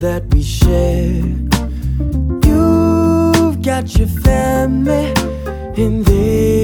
that we share. You've got your family in there.